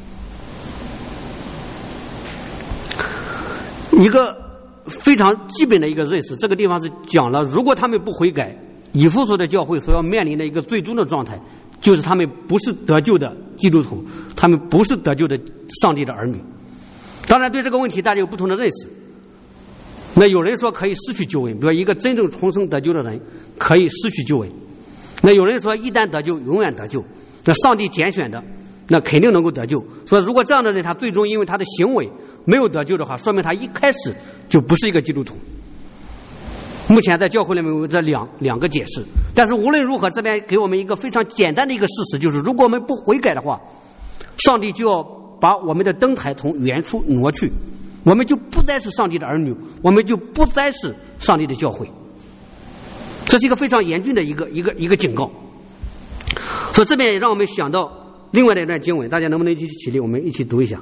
一个非常基本的一个认识，这个地方是讲了，如果他们不悔改，以弗所的教会所要面临的一个最终的状态，就是他们不是得救的基督徒，他们不是得救的上帝的儿女。当然对这个问题大家有不同的认识。那有人说可以失去救恩，比如一个真正重生得救的人可以失去救恩。那有人说一旦得救永远得救，那上帝拣选的那肯定能够得救。所以如果这样的人他最终因为他的行为没有得救的话，说明他一开始就不是一个基督徒。目前在教会里面有这两两个解释，但是无论如何，这边给我们一个非常简单的一个事实，就是如果我们不悔改的话，上帝就要把我们的灯台从原处挪去，我们就不再是上帝的儿女，我们就不再是上帝的教会。这是一个非常严峻的一个一个一个警告。所以这边也让我们想到另外的一段经文，大家能不能一起起立，我们一起读一下。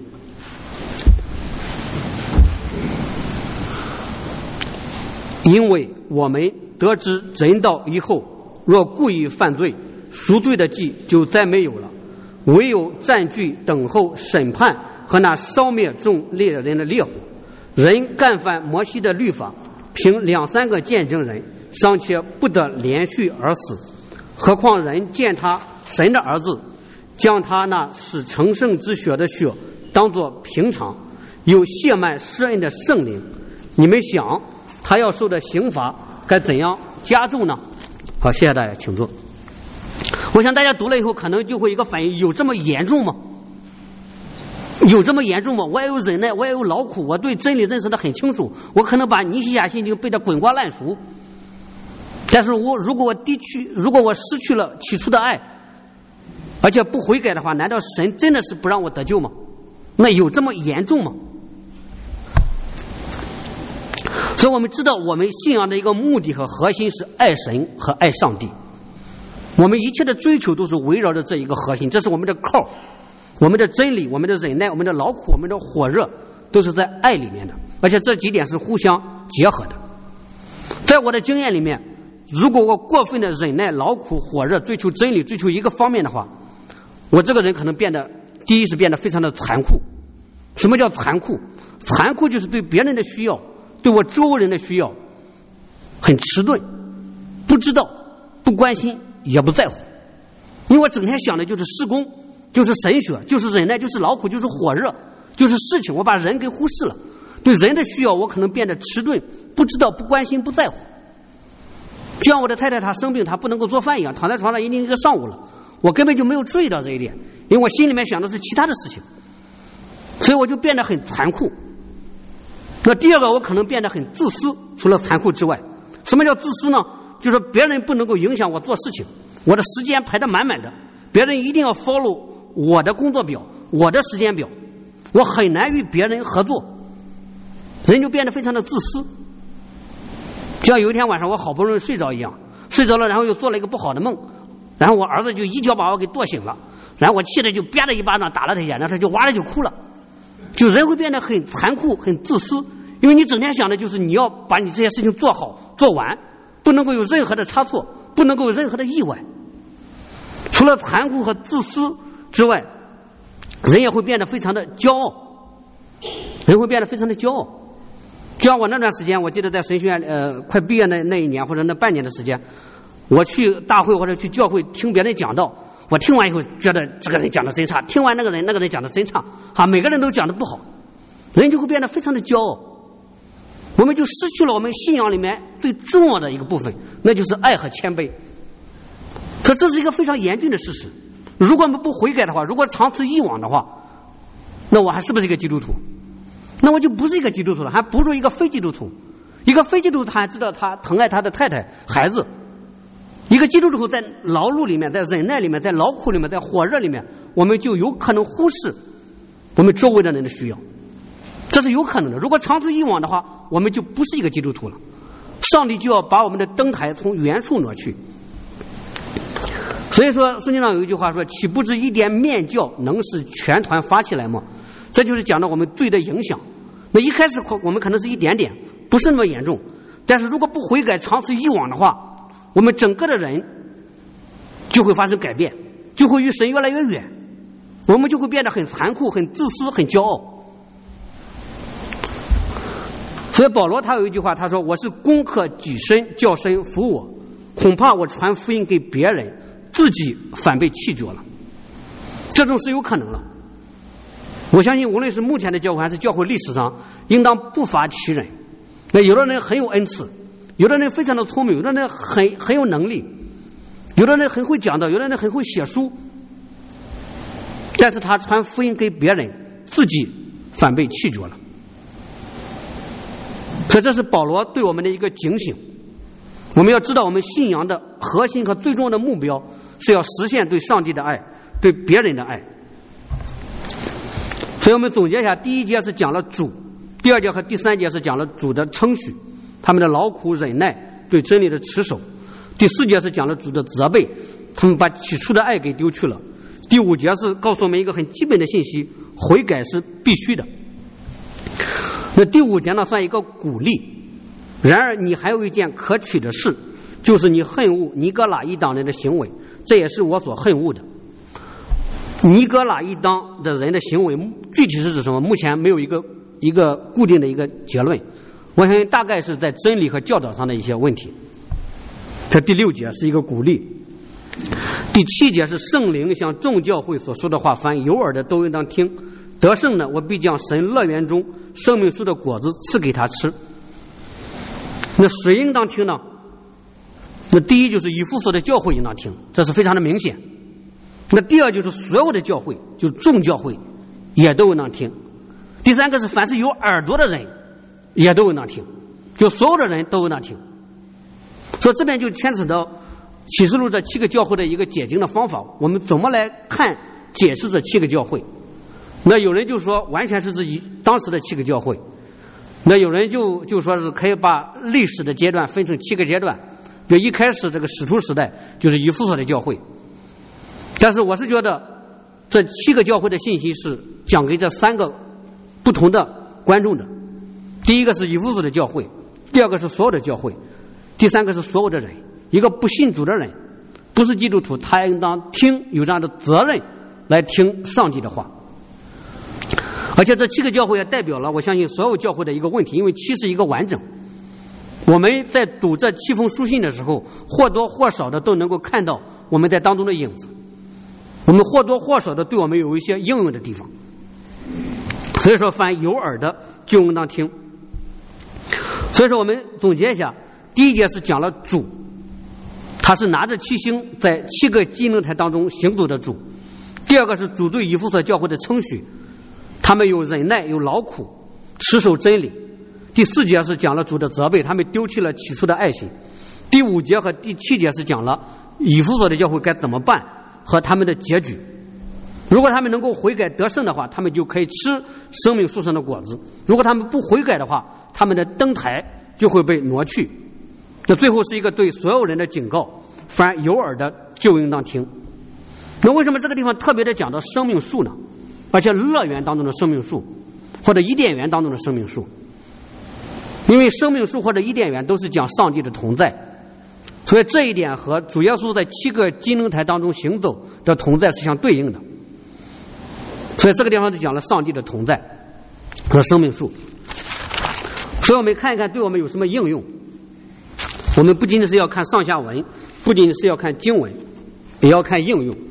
因为我们得知真道以后，若故意犯罪，赎罪的祭就再没有了，唯有占据等候审判和那烧灭众猎人的烈火。人干犯摩西的律法，凭两三个见证人尚且不得连续而死，何况人见他神的儿子，将他那使成圣之血的血当作平常，有亵慢施恩的圣灵，你们想他要受的刑罚该怎样加重呢？好，谢谢大家，请坐。我想大家读了以后可能就会一个反应，有这么严重吗？ 有这么严重吗？我也有忍耐，我也有劳苦，我对真理认识的很清楚，我可能把尼西亚信经背得滚瓜烂熟，但是我如果我低去，如果我失去了起初的爱，而且不悔改的话，难道神真的是不让我得救吗？那有这么严重吗？所以我们知道，我们信仰的一个目的和核心是爱神和爱上帝。我们一切的追求都是围绕着这一个核心，这是我们的靠，我们的真理，我们的忍耐，我们的劳苦，我们的火热，都是在爱里面的，而且这几点是互相结合的。在我的经验里面，如果我过分的忍耐、劳苦、火热，追求真理，追求一个方面的话，我这个人可能变得，第一是变得非常的残酷。什么叫残酷？残酷就是对别人的需要，对我周围人的需要很迟钝，不知道，不关心，也不在乎。因为我整天想的就是事工，就是神学，就是忍耐，就是劳苦，就是火热，就是事情，我把人给忽视了。对人的需要我可能变得迟钝，不知道，不关心，不在乎。就像我的太太她生病，她不能够做饭一样，躺在床上已经一个上午了，我根本就没有注意到这一点，因为我心里面想的是其他的事情，所以我就变得很残酷。那第二个，我可能变得很自私，除了残酷之外。什么叫自私呢？就是别人不能够影响我做事情，我的时间排得满满的，别人一定要 follow 我的工作表，我的时间表，我很难与别人合作，人就变得非常的自私。就像有一天晚上我好不容易睡着一样，睡着了，然后又做了一个不好的梦，然后我儿子就一脚把我给跺醒了，然后我气得就啪的一巴掌打了他一下，然后他就哇的就哭了。就人会变得很残酷，很自私，因为你整天想的就是你要把你这些事情做好做完，不能够有任何的差错，不能够有任何的意外。除了残酷和自私之外，人也会变得非常的骄傲，人会变得非常的骄傲。就像我那段时间，我记得在神学院呃快毕业那那一年或者那半年的时间，我去大会或者去教会听别人讲道，我听完以后觉得这个人讲的真差，听完那个人那个人讲的真差啊，每个人都讲的不好，人就会变得非常的骄傲，我们就失去了我们信仰里面最重要的一个部分，那就是爱和谦卑。可这是一个非常严峻的事实，如果我们不悔改的话，如果长此以往的话，那我还是不是一个基督徒？那我就不是一个基督徒了，还不如一个非基督徒。一个非基督徒他还知道他疼爱他的太太孩子，一个基督徒在劳碌里面，在忍耐里面，在劳苦里面，在火热里面，我们就有可能忽视我们周围的人的需要，这是有可能的。如果长此以往的话，我们就不是一个基督徒了，上帝就要把我们的灯台从原处挪去。所以说圣经上有一句话说，岂不知一点面教能使全团发起来吗？这就是讲到我们罪的影响。那一开始我们可能是一点点，不是那么严重，但是如果不悔改，长此以往的话，我们整个的人就会发生改变，就会与神越来越远，我们就会变得很残酷，很自私，很骄傲。所以保罗他有一句话，他说，我是攻克己身，叫神服我，恐怕我传福音给别人，自己反被弃绝了。这种是有可能了。我相信无论是目前的教会还是教会历史上，应当不乏其人。那有的人很有恩赐，有的人非常的聪明，有的人很很有能力，有的人很会讲道，有的人很会写书，但是他传福音给别人，自己反被弃绝了。所以这是保罗对我们的一个警醒，我们要知道我们信仰的核心和最重要的目标是要实现对上帝的爱，对别人的爱。所以我们总结一下，第一节是讲了主，第二节和第三节是讲了主的称许，他们的劳苦忍耐，对真理的持守。第四节是讲了主的责备，他们把起初的爱给丢去了。第五节是告诉我们一个很基本的信息，悔改是必须的。那第五节呢算一个鼓励，然而你还有一件可取的事，就是你恨恶尼哥拉一党人的行为，这也是我所恨恶的。尼哥拉一党的人的行为具体是指什么？目前没有一个一个固定的一个结论，我相信大概是在真理和教导上的一些问题。这第六节是一个鼓励，第七节是圣灵向众教会所说的话，凡有耳的都应当听。得胜呢，我必将神乐园中生命树的果子赐给他吃。那谁应当听呢？那第一就是以弗所的教会应当听，这是非常的明显。那第二就是所有的教会，就众教会也都应当听。第三个是凡是有耳朵的人也都应当听，就所有的人都应当听。所以这边就牵扯到启示录这七个教会的一个解经的方法，我们怎么来看解释这七个教会。那有人就说完全是自己当时的七个教会，那有人就就说是可以把历史的阶段分成七个阶段，比如一开始这个使徒时代就是以弗所的教会。但是我是觉得这七个教会的信息是讲给这三个不同的观众的。第一个是以弗所的教会，第二个是所有的教会，第三个是所有的人。一个不信主的人，不是基督徒，他应当听，有这样的责任来听上帝的话。而且这七个教会也代表了我相信所有教会的一个问题，因为七是一个完整。我们在读这七封书信的时候，或多或少的都能够看到我们在当中的影子，我们或多或少的对我们有一些应用的地方。所以说凡有耳的就应当听。所以说我们总结一下，第一节是讲了主，他是拿着七星在七个机能台当中行走的主。第二个是主对以弗所教会的称许，他们有忍耐，有劳苦，持守真理。第四节是讲了主的责备，他们丢弃了起初的爱心。第五节和第七节是讲了以弗所的教会该怎么办和他们的结局。如果他们能够悔改得胜的话，他们就可以吃生命树上的果子；如果他们不悔改的话，他们的灯台就会被挪去。那最后是一个对所有人的警告，凡有耳的就应当听。那为什么这个地方特别的讲到生命树呢？而且乐园当中的生命树或者伊甸园当中的生命树，因为生命树或者伊甸园都是讲上帝的同在，所以这一点和主耶稣在七个金灯台当中行走的同在是相对应的。所以这个地方就讲了上帝的同在和生命树。所以我们看一看对我们有什么应用。我们不仅仅是要看上下文，不仅仅是要看经文，也要看应用。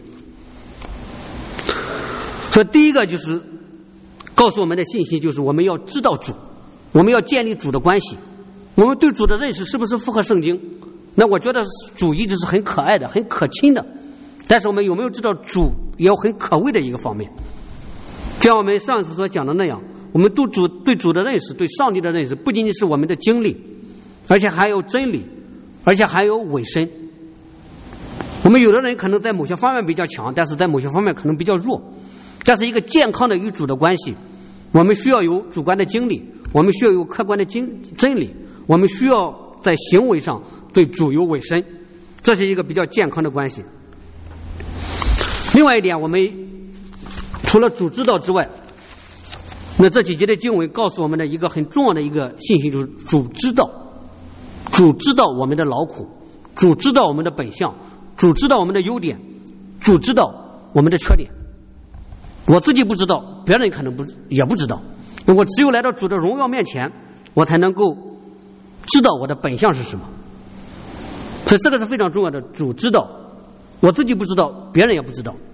所以第一个就是告诉我们的信息，就是我们要知道主，我们要建立主的关系，我们对主的认识是不是符合圣经。那我觉得主一直是很可爱的，很可亲的，但是我们有没有知道主也有很可畏的一个方面。像我们上次所讲的那样，我们对主对主的认识，对上帝的认识，不仅仅是我们的经历，而且还有真理，而且还有委身。我们有的人可能在某些方面比较强，但是在某些方面可能比较弱。但是一个健康的与主的关系，我们需要有主观的经历，我们需要有客观的经真理，我们需要在行为上对主有委身，这是一个比较健康的关系。另外一点，我们除了主知道之外，那这几节的经文告诉我们的一个很重要的一个信息，就是主知道，主知道我们的劳苦，主知道我们的本相，主知道我们的优点，主知道我们的缺点。我自己不知道，别人可能不也不知道。我只有来到主的荣耀面前，我才能够知道我的本相是什么。所以这个是非常重要的，主知道，我自己不知道，别人也不知道。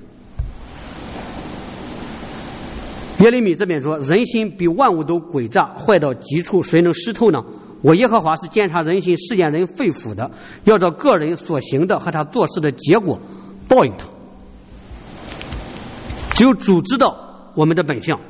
耶利米这边说，人心比万物都诡诈，坏到极处，谁能识透呢？我耶和华是监察人心，试验人肺腑的，要照个人所行的和他做事的结果报应他。只有主知道我们的本相，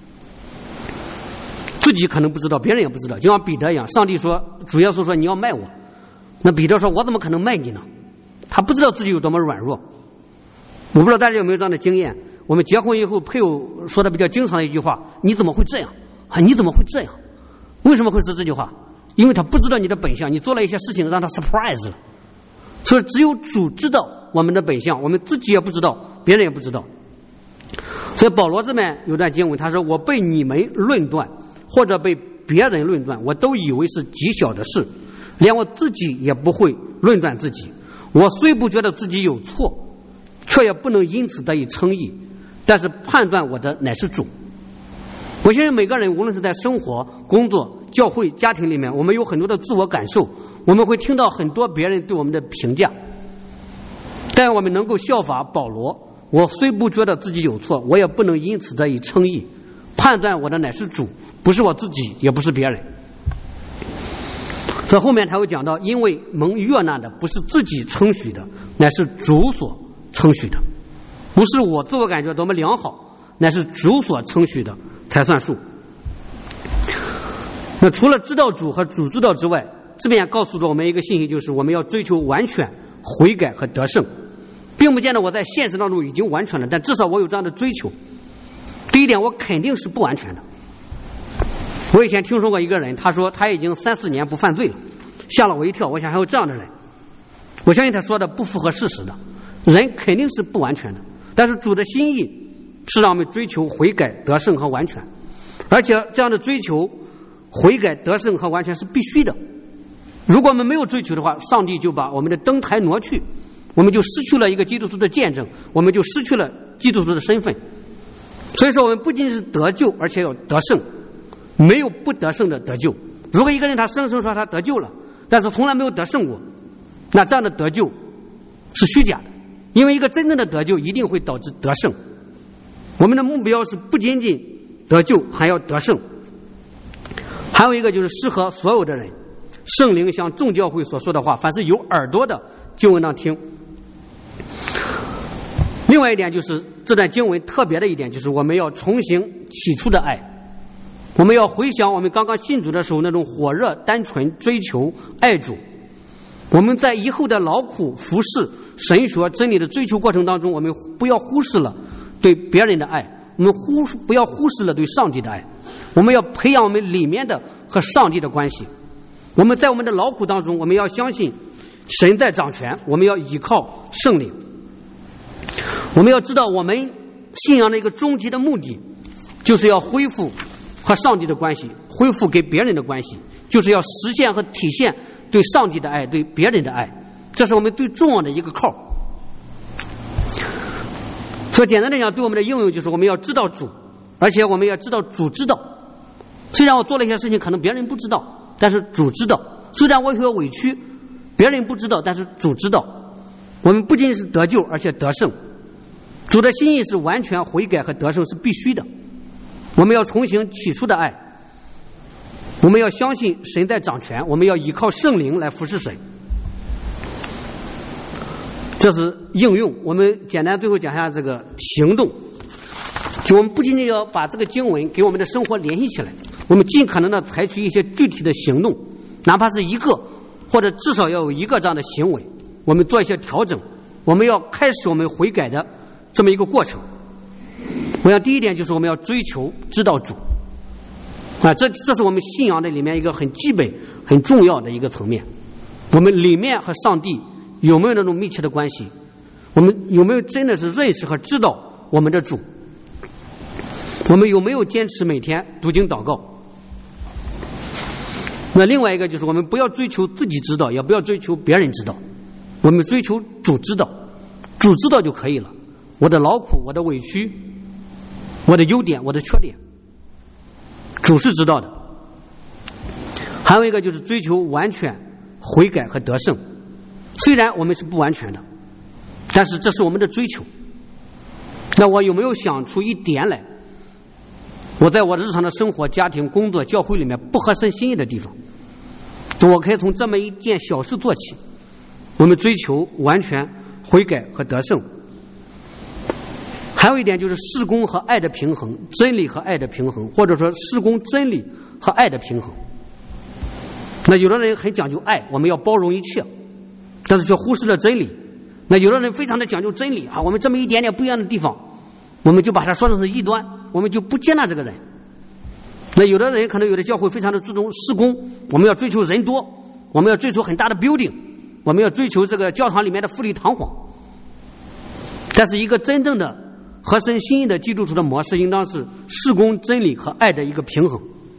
自己可能不知道，别人也不知道。就像彼得一样，上帝说，主耶稣说你要卖我，那彼得说我怎么可能卖你呢？他不知道自己有多么软弱。我不知道大家有没有这样的经验，我们结婚以后，配偶说的比较经常的一句话，你怎么会这样啊？你怎么会这样？为什么会说这句话？因为他不知道你的本相，你做了一些事情让他 surprise 了。所以只有主知道我们的本相，我们自己也不知道，别人也不知道。所以保罗这边有段经文，他说，我被你们论断或者被别人论断，我都以为是极小的事，连我自己也不会论断自己。我虽不觉得自己有错，却也不能因此得以称义，但是判断我的乃是主。我相信每个人无论是在生活、工作、教会、家庭里面，我们有很多的自我感受，我们会听到很多别人对我们的评价，但我们能够效法保罗，我虽不觉得自己有错，我也不能因此得以称义，判断我的乃是主，不是我自己，也不是别人。这后面他会讲到，因为蒙悦纳的不是自己称许的，乃是主所称许的。不是我自我感觉多么良好， 乃是主所称许的才算数。那除了知道主和主知道之外，这边告诉了我们一个信息，就是我们要追求完全、悔改和得胜，并不见得我在现实当中已经完全了，但至少我有这样的追求。第一点，我肯定是不完全的。我以前听说过一个人，他说他已经三四年不犯罪了，吓了我一跳。我想还有这样的人，我相信他说的不符合事实的。人肯定是不完全的，但是主的心意是让我们追求悔改、得胜和完全，而且这样的追求悔改、得胜和完全是必须的。如果我们没有追求的话，上帝就把我们的灯台挪去，我们就失去了一个基督徒的见证，我们就失去了基督徒的身份。所以说我们不仅是得救，而且要得胜，没有不得胜的得救。如果一个人他声称说他得救了，但是从来没有得胜过，那这样的得救是虚假的，因为一个真正的得救一定会导致得胜。我们的目标是不仅仅得救，还要得胜。还有一个就是适合所有的人，圣灵像众教会所说的话，凡是有耳朵的就应当听。另外一点就是这段经文特别的一点，就是我们要重行起初的爱，我们要回想我们刚刚信主的时候那种火热单纯追求爱主。我们在以后的劳苦服侍神学真理的追求过程当中，我们不要忽视了对别人的爱，我们忽不要忽视了对上帝的爱。我们要培养我们里面的和上帝的关系。我们在我们的劳苦当中，我们要相信神在掌权，我们要依靠圣灵。我们要知道我们信仰的一个终极的目的，就是要恢复和上帝的关系，恢复给别人的关系，就是要实现和体现对上帝的爱，对别人的爱，这是我们最重要的一个靠。所以简单的讲，对我们的应用就是我们要知道主，而且我们要知道主知道。虽然我做了一些事情可能别人不知道，但是主知道。虽然我有委屈，别人不知道，但是主知道。我们不仅是得救，而且得胜。主的心意是完全悔改和得胜是必须的。我们要重行起初的爱，我们要相信神在掌权，我们要依靠圣灵来服侍神。这是应用。我们简单最后讲一下这个行动，就我们不仅仅要把这个经文给我们的生活联系起来，我们尽可能的采取一些具体的行动，哪怕是一个或者至少要有一个这样的行为，我们做一些调整，我们要开始我们悔改的这么一个过程。我想第一点就是我们要追求知道主啊，这这是我们信仰的里面一个很基本很重要的一个层面。我们里面和上帝有没有那种密切的关系？我们有没有真的是认识和知道我们的主？我们有没有坚持每天读经祷告？那另外一个就是我们不要追求自己知道，也不要追求别人知道，我们追求主知道，主知道就可以了。我的劳苦，我的委屈，我的优点，我的缺点，主是知道的。还有一个就是追求完全悔改和得胜。虽然我们是不完全的，但是这是我们的追求。那我有没有想出一点来，我在我日常的生活、家庭、工作、教会里面不合神心意的地方，我可以从这么一件小事做起。我们追求完全悔改和得胜。还有一点就是事工和爱的平衡，真理和爱的平衡，或者说事工真理和爱的平衡。那有的人很讲究爱，我们要包容一切，但是却忽视了真理。那有的人非常的讲究真理啊，我们这么一点点不一样的地方，我们就把它说成是异端，我们就不接纳这个人。那有的人可能有的教会非常的注重事工，我们要追求人多，我们要追求很大的 building， 我们要追求这个教堂里面的富丽堂皇。但是一个真正的合神心意的基督徒的模式，应当是事工真理和爱的一个平衡。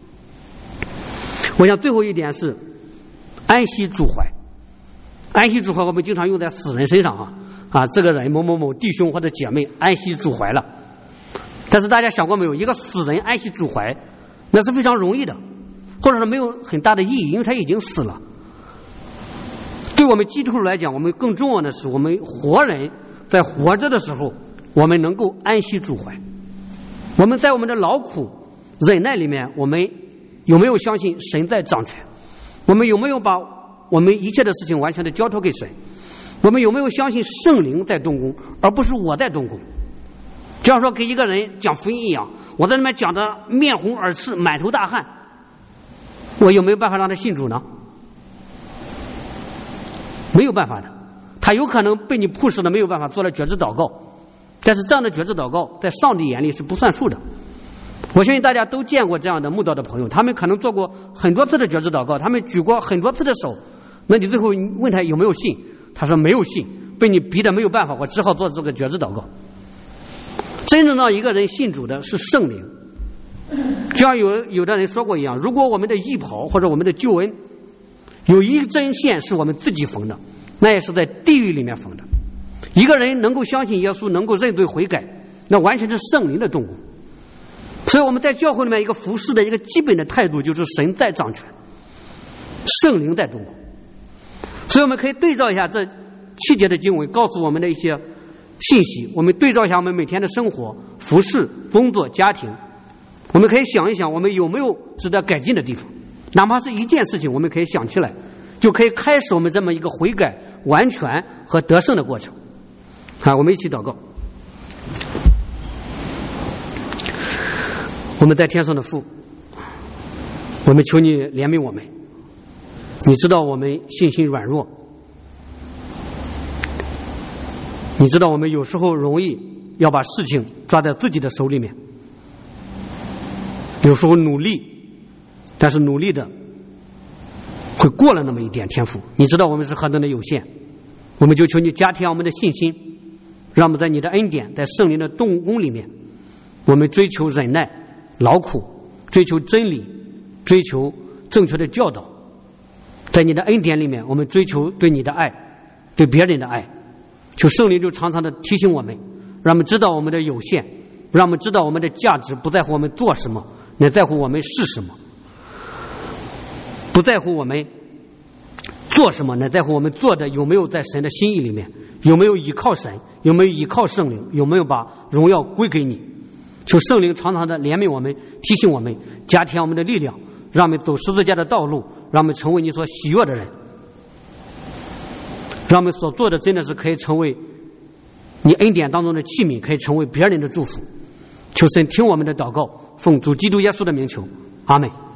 我想最后一点是安息主怀。安息主怀我们经常用在死人身上啊啊，这个人某某某弟兄或者姐妹安息主怀了。但是大家想过没有，一个死人安息主怀那是非常容易的，或者说没有很大的意义，因为他已经死了。对我们基督徒来讲，我们更重要的是我们活人在活着的时候，我们能够安息主怀。我们在我们的劳苦忍耐里面，我们有没有相信神在掌权？我们有没有把我们一切的事情完全的交托给神？我们有没有相信圣灵在动工，而不是我在动工？ 就像说给一个人讲福音一样，我在那边讲的面红耳赤，满头大汗，我有没有办法让他信主呢？没有办法的，他有可能被你迫使的没有办法做了决志祷告，但是这样的决志祷告在上帝眼里是不算数的。我相信大家都见过这样的慕道的朋友，他们可能做过很多次的决志祷告，他们举过很多次的手，那你最后问他有没有信，他说没有信，被你逼得没有办法，我只好做这个决志祷告。真正让一个人信主的是圣灵，就像有有的人说过一样，如果我们的义袍或者我们的救恩有一针线是我们自己缝的，那也是在地狱里面缝的。一个人能够相信耶稣，能够认罪悔改，那完全是圣灵的动工。所以我们在教会里面一个服侍的一个基本的态度就是神在掌权，圣灵在动工。所以我们可以对照一下这七节的经文告诉我们的一些信息，我们对照一下我们每天的生活、服侍、工作、家庭，我们可以想一想我们有没有值得改进的地方，哪怕是一件事情我们可以想起来，就可以开始我们这么一个悔改、完全和得胜的过程。好，我们一起祷告。我们在天上的父，我们求你怜悯我们，你知道我们信心软弱，你知道我们有时候容易要把事情抓在自己的手里面，有时候努力，但是努力的会过了那么一点天赋，你知道我们是何等的有限，我们就求你加添我们的信心，让我们在你的恩典，在圣灵的动工里面，我们追求忍耐、劳苦，追求真理，追求正确的教导，在你的恩典里面，我们追求对你的爱，对别人的爱。求圣灵就常常的提醒我们，让我们知道我们的有限，让我们知道我们的价值不在乎我们做什么，乃在乎我们是什么；不在乎我们做什么，乃在乎我们做的有没有在神的心意里面，有没有依靠神，有没有依靠圣灵，有没有把荣耀归给你。求圣灵常常的怜悯我们，提醒我们，加添我们的力量，让我们走十字架的道路，让我们成为你所喜悦的人，让我们所做的真的是可以成为你恩典当中的器皿，可以成为别人的祝福。求神听我们的祷告，奉主基督耶稣的名求，阿们。